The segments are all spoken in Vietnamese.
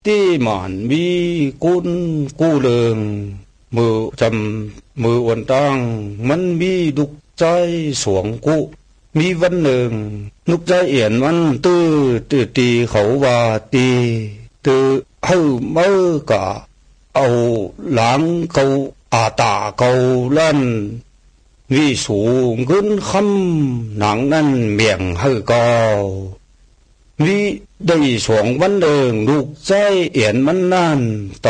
ที่มันมีกุนกูเลิงมือจำมือวันตั้งมันมีดุกใจสวงกุมีวันหนึ่งนุกใจเอียนมันตื้อตีเขาว่าตีตื้อให้เมื่อกะเอาหลังเขาอาตาเขาลั่นวิสูงขึ้นคำหนังนั้นเมียงให้เกาวิได้สวงวันหนึ่งลูกใจเอียนมันนั่นโต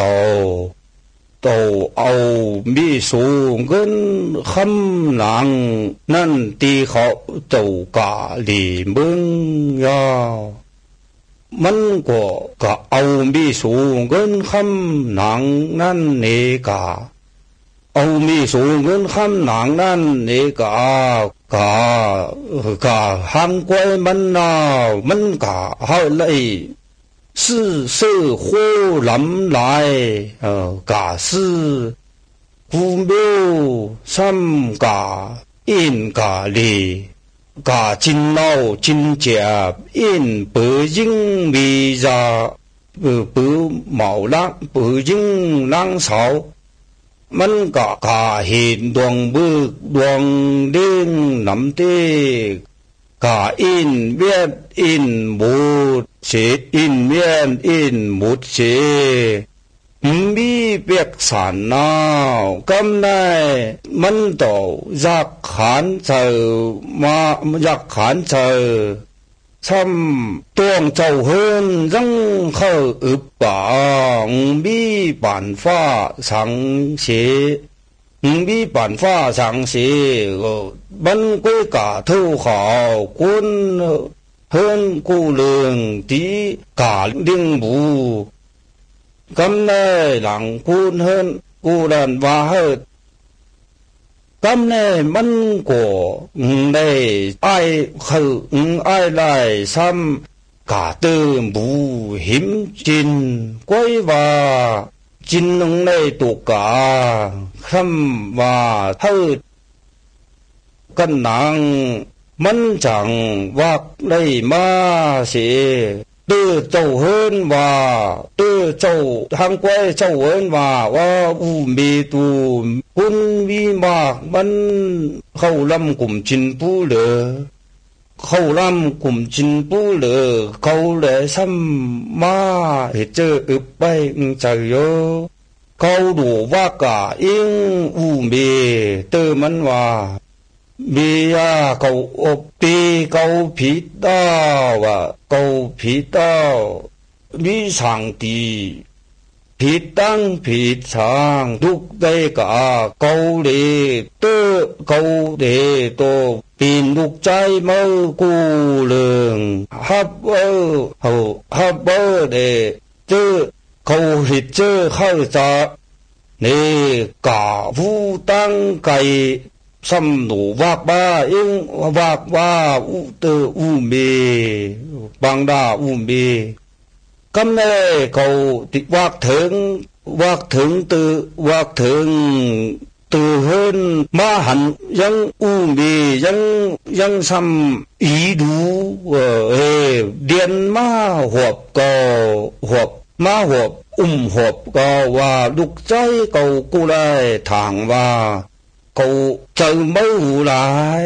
เอามีสูงขึ้นคำหนังนั่นตีเขาเจ้ากาหลีมึงยาวมันก็เอามีสูงขึ้นคำหนังนั่นเนกาเอามีสูงขึ้นคำหนังนั่นเนกาหังกวยมันนามันกาเฮาเลย是火人来กากูเบลซ้ำกาอินกาลีกาจินเล่าจินเจียบอินเปิดยิ่งมีจาเปิดเมาลักเปิดยิ่งลังเสามันกาเห็นดวงบึกดวงเด้งน้ำเตกาอินเวียดอินบูดเสดอินเวียดอินบูดเสมีเปียกสันนาวกำไนมันต่อยักขันเจอมายักขันเจอซ้ำตัวเจ้าเฮินยังเข้าอึบปางมีป่านฟ้าสังเสมีป่านฟ้าสังเสบันกุ้ยกาเท่าขาวกุนเฮินกูเลืองตีกาลิงบูกำเนยหลังกูเฮินกูเดินว่าเฮิดกำเนยมันก็ได้ไอคือไอไล่ซ้ำกาเติมบูหิมจินก้อยว่าจินลงในตุกาคำว่าเฮิดกันหนังมันจังวักได้มาเสียตื้อเจ้าเฮินว่าตื้อเจ้าทางก้อยเจ้าเฮินว่ามีตูคุณวิมากมันเข้าลำกลุ่มจินปูเหลือเข้าลำกลุ่มจินปูเหลือเขาเลยซ้ำมาเหตุเจออึบไปใจเยอะเขาดูว่ากะอิงมีเตอมันว่ามียาเขาอบปีเขาผิดดาวเขาผิดดาวมีสังตีผิดตั้งผิดทางทุกได้กะเขาเลยเตอเขาเลยโตปีนลูกใจเมื่อกูเลืองฮับฮับเดเจอเขาหิดเจอเข้าจะนี่กะผู้ตั้งไก่ซ้ำหนูวากบ้าเองวากว่าเตอมีบางดามีกำเนยเขาติวากถึงตือวากถึงตือเฮินมาหันยังมียังซ้ำอีดูเดียนมาหวบก็หวบมาหวบหวบก็ว่าลูกใจเขากูได้ทางว่าเขาเจอไม่หูหลาย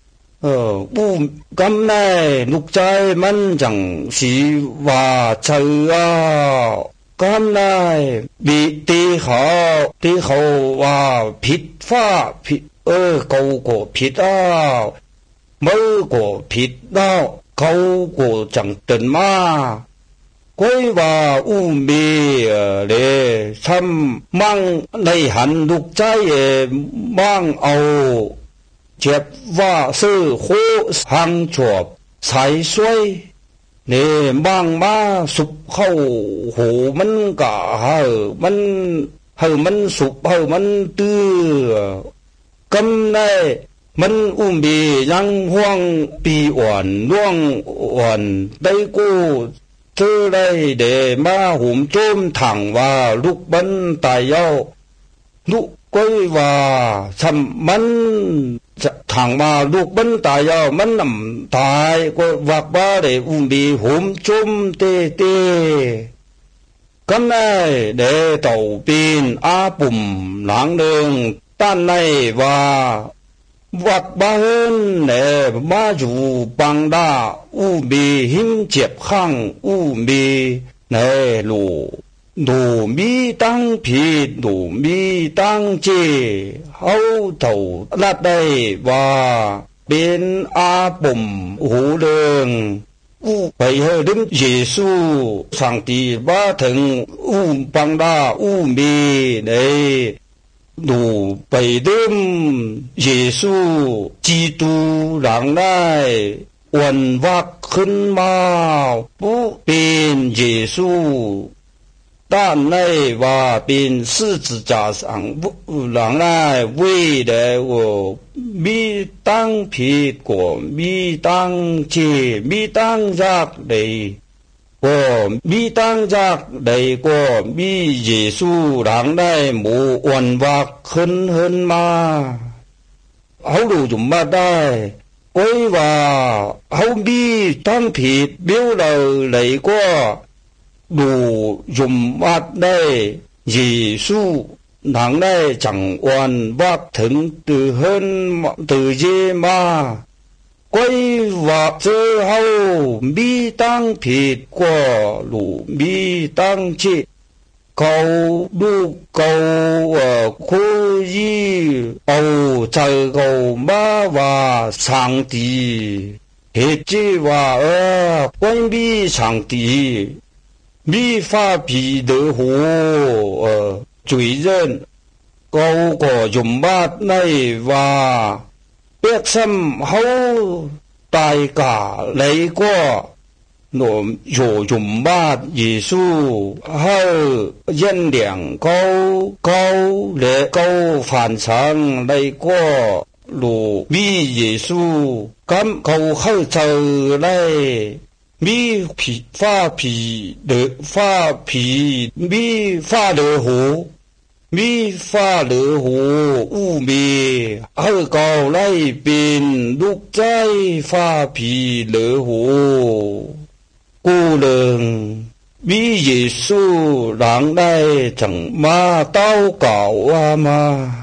กำไนลูกใจมันจังสีว่าเจอกำไนบีตีเขาว่าผิดฟ้าผิดเขาก็ผิดมือก็ผิดเขาก็จังตื่นมาก้อยว่ามีเลยทำมั่งในหันลูกใจมั่งเอาเจ็บว่าซื้อโคหังจวบใส่สวยเนี่ยมั่งมาสุบเข้าหูมันกะมันสุบมันตื้อกำไนมันมียังห่วงปีอ่อนล่วงอ่อนได้กูเธอได้เดมาหุ่มโจมถังว่าลูกบันตายเย้าลูกก้อยว่าทำมันถังมาลูกบันตายเย้ามันนำตายก็วักบ้าได้มีหุ่มโจมเต Cấm này để tàu pin á bùm lãng đường tan này và vạc ba hơn để ba dù bằng đa u bì him chẹp khang u bì này lù đủ mi tăng phì đủ mi tăng chê hậu tàu lát đây và bên á bùm hú đường u bảy hơi đứng Giêsu sang tì ba thằng u bằng đa u bì này đủ bảy đêm Giêsu Kitô lãng lai uẩn vác khấn mao bố bên Giêsu đàn này và bên sư tử giả sang lãng lai vì để của mi tăngผิด của mi tăng chê mi tăng giác đầy của mi tăng giác đầy của mi Giêsu lãng lai mù uẩn vác khấn hơn mà hậu đủ dùng mà đây quay vào hậu mi tăngผิด biểu lời lấy qua đủ dùng mà đây Giêsu lãng lai chẳng uẩn vác thỉnh từ hơn từ dê mà quay vào giờ hậu mi tăngผิด của đủ mi tăng chê cầu đu cầu khu yi ầu trời cầu ma và sang tì hết chi và quay mi sang tì mi pha bì đỡ hồ chuối dân cầu của dùng bát này và biết xâm hậu tài cả lấy qua nổ dụ dùng bát Giêsu hậu dân điển câu lễ câu phản sáng lấy qua lù mi Giêsu cắm cầu khơi trời đây mi pha phì đỡ pha phì mi pha đỡ hồ mi pha đỡ hồ u mi hậu cầu lấy bên lúc trái pha phì đỡ hồ cô đường mi Giêsu lãng lai chẳng ma tao cảo mà